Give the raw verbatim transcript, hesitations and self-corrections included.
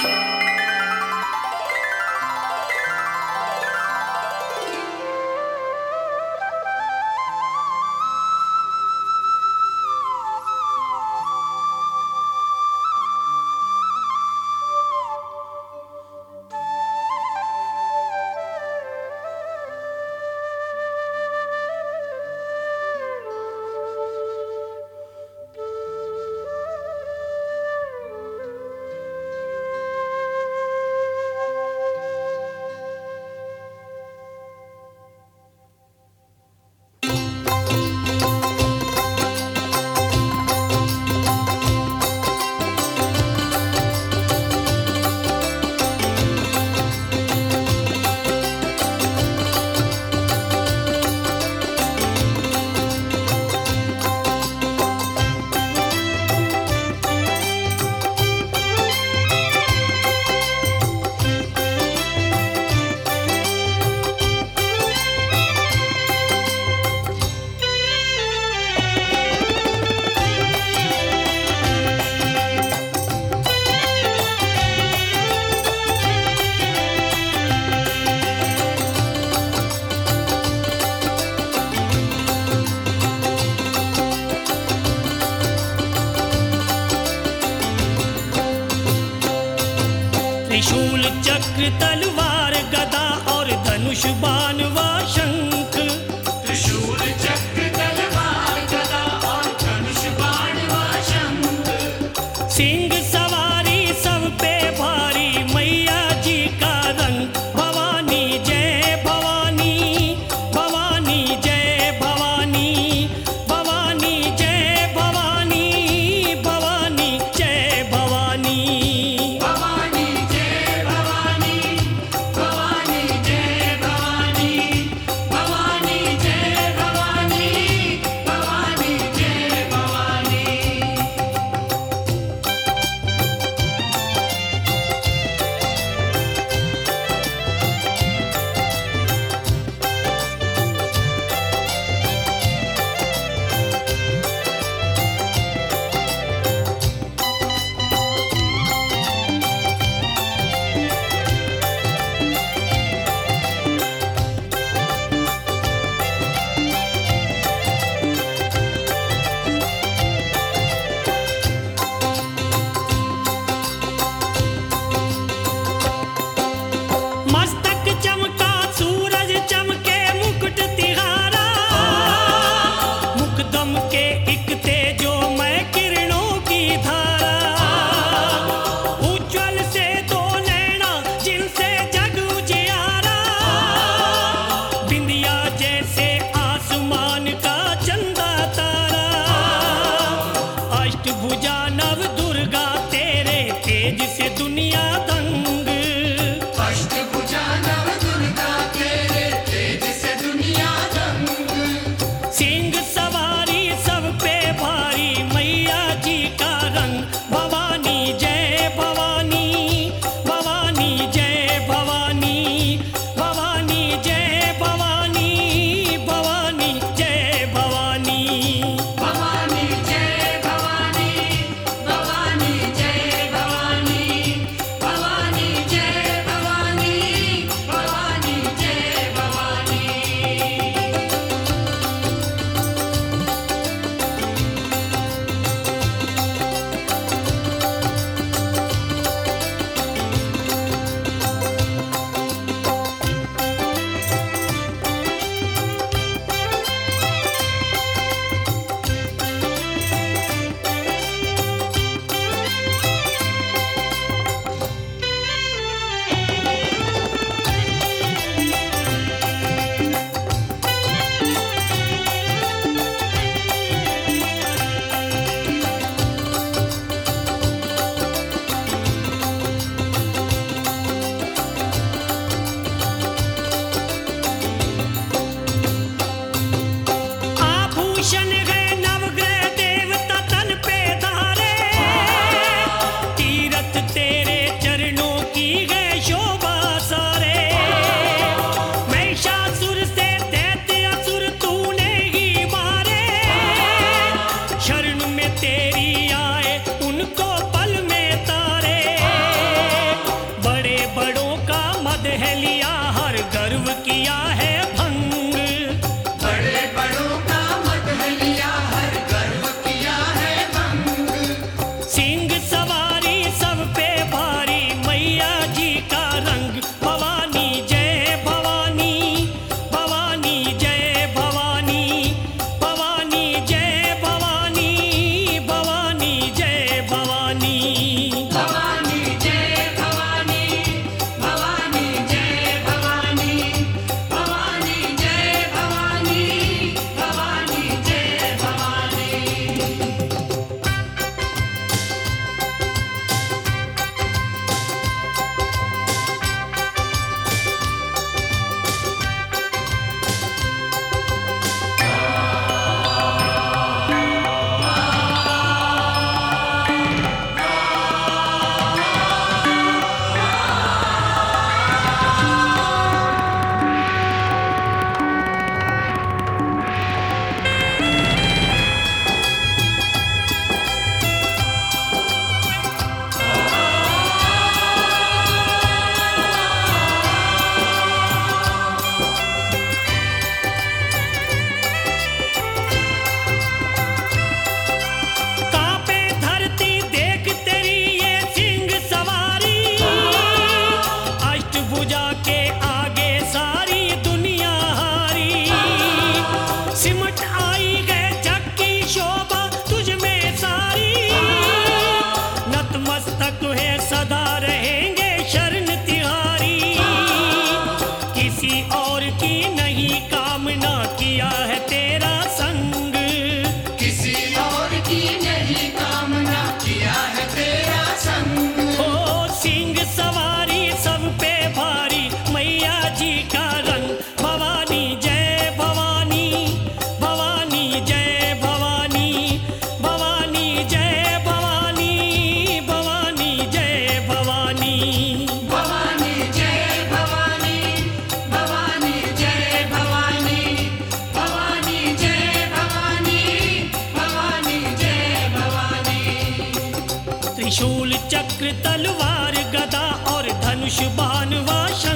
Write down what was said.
त्रिशूल चक्र तलवार गदा और धनुष बाण व शंख। त्रिशूल चक्र तलवार गदा और धनुष बाण व शंख। सिंह सवारी सब पे भारी मैया जी का रंग। भवानी जय भवानी, भवानी जय भवानी, भवानी जय भवानी, भवानी जय भवानी। भवानी जय भवानी, भवानी जय भवानी, भवानी जय भवानी, भवानी जय भवानी। मस्तक चमका सूरज चमके मुकुट तिहारा। मुकदम के एक तेजो मैं किरणों की धारा। उज्ज्वल से दो नैना जिनसे जग उजियारा। बिंदिया जैसे आसमान का चंदा तारा। अष्टभुजा नव दुर्गा तेरे तेज से दुनिया दंग। अष्टभुजा नव दुर्गा तेरे तेज से दुनिया दंग। सिंह सवारी सब पे भारी मैया जी का रंग। भवानी जय भवानी, भवानी जय भवानी, भवानी जय भवानी, भवानी जय भवानी। भवानी जय भवानी, भवानी जय भवानी, धनुष बाण वा